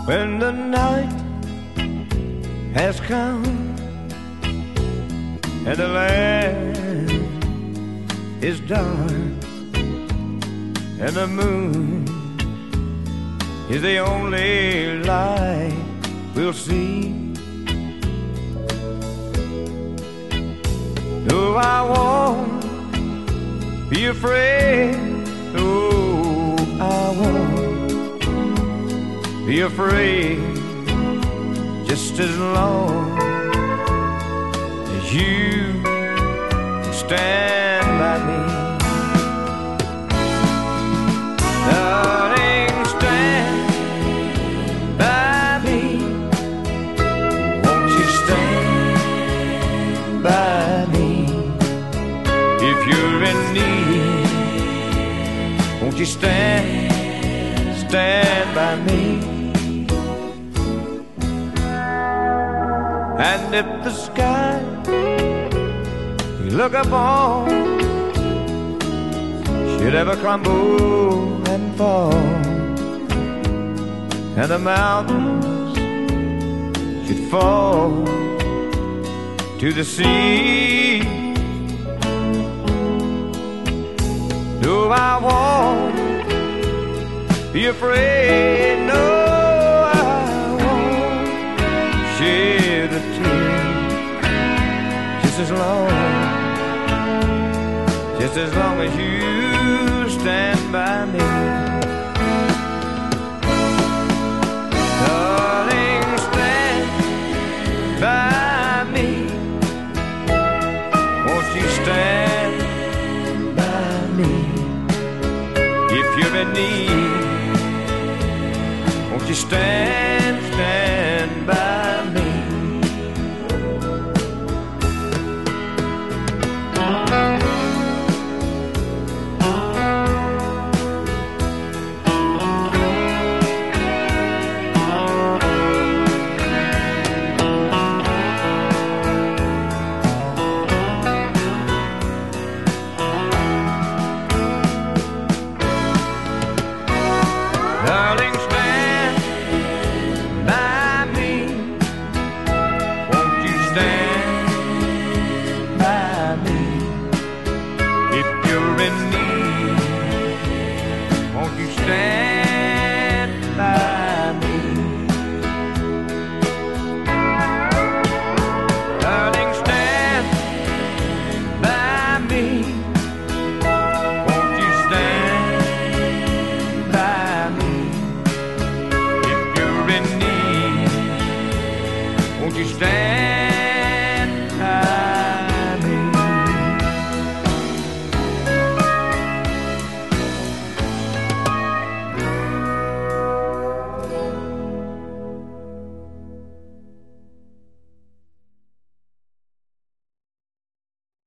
When the night has come and the land is dark and the moon is the only light we'll see. No, I won't be afraid. No, I won't be afraid, just as long as you stand by me. Darling, stand by me. Won't you stand by me? If you're in need, won't you stand by me? And if the sky you look upon should ever crumble and fall, and the mountains should fall to the sea, no, I won't be afraid. No, I won't shed a tear, just as long as you stand by me. Darling, stand by me. Won't you stand by me? If you're in need, won't you stand by me? Darling, stand by me. Won't you stand by me? If you're in need, won't you stand by me? Darling, stand by me. Won't you stand by me? Won't you stand?